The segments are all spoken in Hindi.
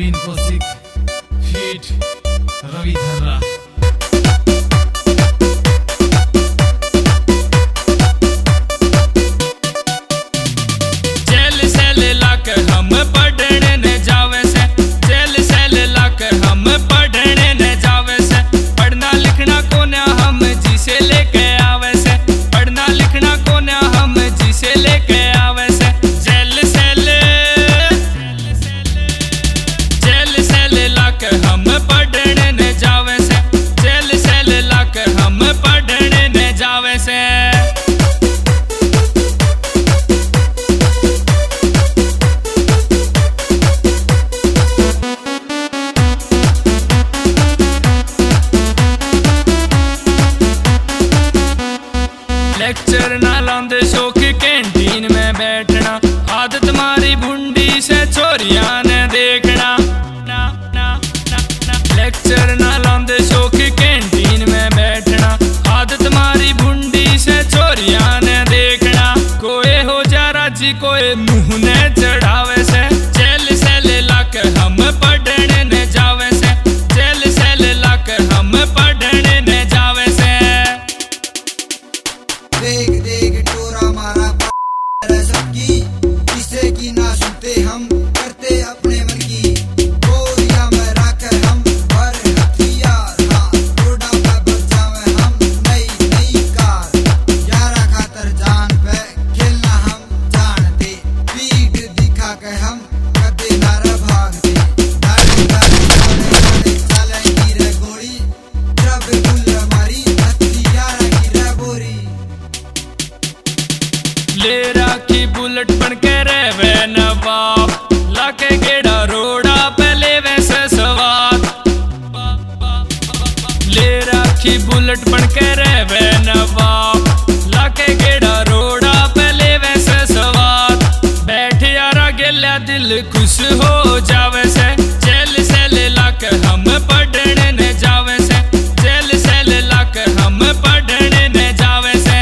नवीन Kaushik feat Ravi Dharra. Jail cell लाकर हम पढ़ने न जावे से, जेल सेल लाकर हम पढ़ने न जावे से, पढ़ना लिखना को न हम जिसे लेके आवे से, पढ़ना लिखना को न हम जिसे लेके आवे से। जेल सेल लाकर हम पढ़ने न जावे से, जेल सेल लाकर हम पढ़ने न जावे से। लेक्चर ना लांदे शौक कैंटीन में बैठना, आदत मारी भुंडी से चोरियां ने देखना। लेक्चर ना लांदे शौक कैंटीन में बैठना, आदत मारी भुंडी से चोरियां ने देखना। कोई हो जा राजी कोई मुंह ने चढ़ावे से, जेल सेल लाकर हम पढ़ने न जावे से, जेल सेल लाकर हम पढ़ने न जावे से। देख देख टोरा मारा सबकी, किसे की ना सुनते हम करते अपने मन की। गोरिया में राखे हम और हथियार, हाँ रोडा पे बचावे हम नई नई कार। यारा खातर जान पे खेलना हम जानते, पीठ दिखा के हम कदे नारा भागते। दाढ़ी दाढ़ी चलेगी रे गोली, जब गुल हमारी हथियार की रे बोरी। ले राखी बुलेट बन के रहवे नवाब, लाके गेड़ा रोड़ा पे लेवे से सवाद। ले राखी बुलेट बन के रहवे नवाब, लाके गेड़ा रोड़ा पे लेवे से सवाद। बैठ यारा गेला दिल खुश हो जावे से, जेल सेल लाकर हम पढ़ने न जावे से, जेल सेल लाकर हम पढ़ने न जावे से।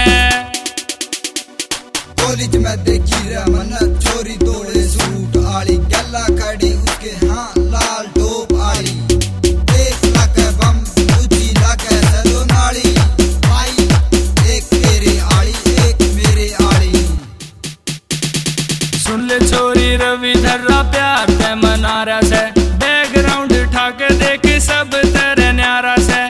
कॉलेज में देखी रे मन चोरी तोड़े सूट आली, गला खड़ी उसके हाँ लाल टोप आली। एक लाके बम दूजी लाके सलो नाली, भाई एक तेरे आली एक मेरे आली। सुन ले छोरी रवि धर्रा प्यार ते मनारा से, बैकग्राउंड ठाके देख सब तेरे न्यारा से।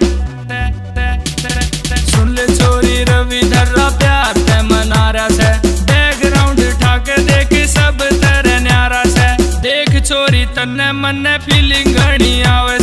सुन ले छोरी रवि धर्रा प्यार ते मनारा से, बैकग्राउंड ठाके देख सब तेरे न्यारा से। देख छोरी तन्ने मन्ने फीलिंग घनी आवे